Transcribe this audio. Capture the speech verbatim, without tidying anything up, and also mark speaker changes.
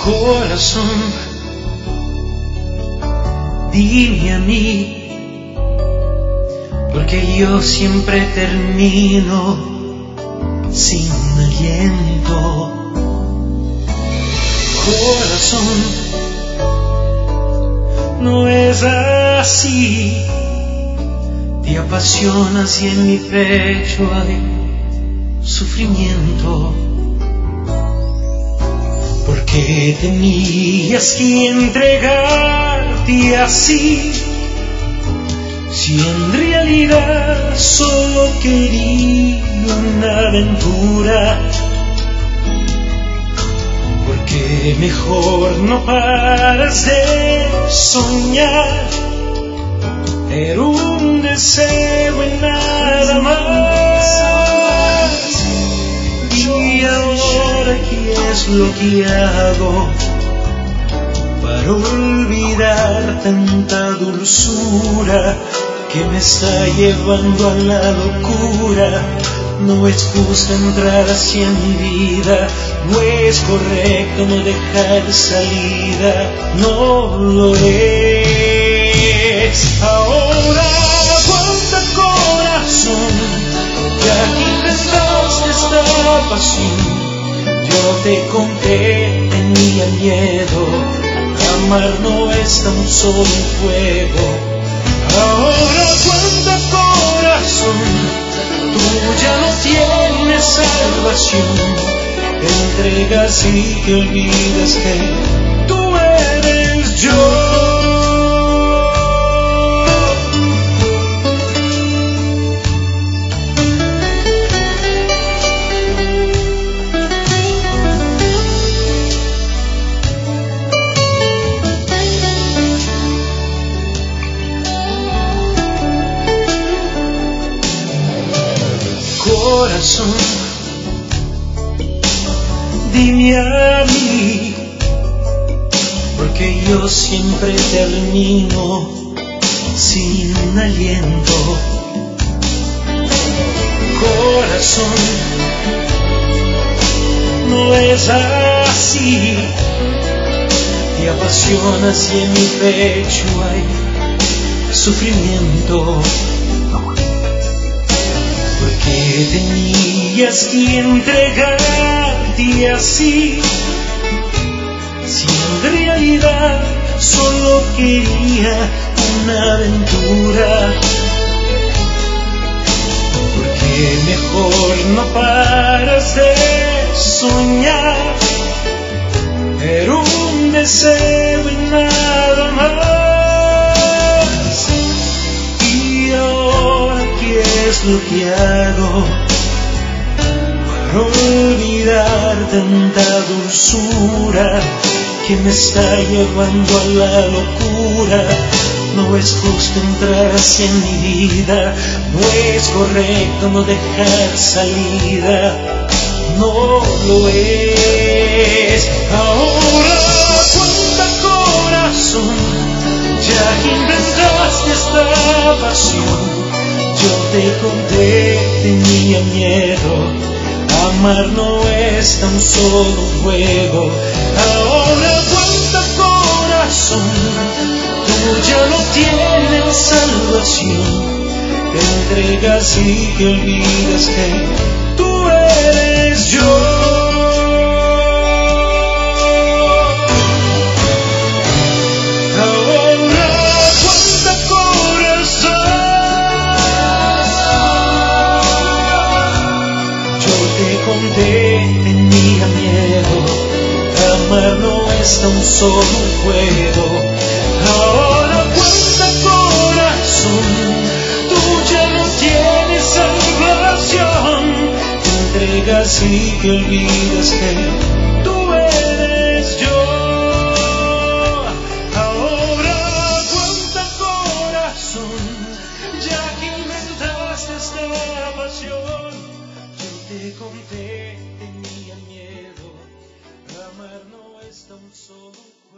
Speaker 1: Corazón, dime a mí, porque yo siempre termino sin aliento. Corazón, no es así, te apasionas y en mi pecho hay sufrimiento. Porque tenías que entregarte así, si en realidad solo quería una aventura. Porque mejor no paras de soñar, era un deseo y nada más. Y ahora ¿qué es lo que hago para olvidar tanta dulzura que me está llevando a la locura? No es justo entrar hacia mi vida, no es correcto no dejar salida, no lo es. Ahora aguanta corazón, ya que inventaste esta pasión. Yo te conté, tenía miedo, amar no es tan solo un juego. Ahora aguanta corazón, tú ya no tienes salvación. Entregas y te olvidas que tú eres yo. Corazón, dime a mí, porque yo siempre termino sin aliento. Corazón, no es así, te apasionas y en mi pecho hay sufrimiento. Porque tenías que entregarte así, si en realidad solo quería una aventura. Porque mejor no paras de soñar, era un deseo y nada más. Y ahora ¿qué es lo que hago para olvidar tanta dulzura que me está llevando a la locura? No es justo entrar hacia mi vida, no es correcto no dejar salida, no lo es. Ahora aguanta corazón, ya que inventaste esta pasión. Yo te conté, tenía miedo, amar no es tan solo un juego. Ahora aguanta corazón, tú ya no tienes salvación. Te entregas y te olvidas que tú eres yo. Tenía miedo, amar no es tan solo un juego. Ahora aguanta corazón, tú ya no tienes salvación. Te entregas y te olvidas que tú eres yo. Ahora aguanta corazón, ya que inventaste esta pasión. Yo te conté, tenía miedo, amar no es tan solo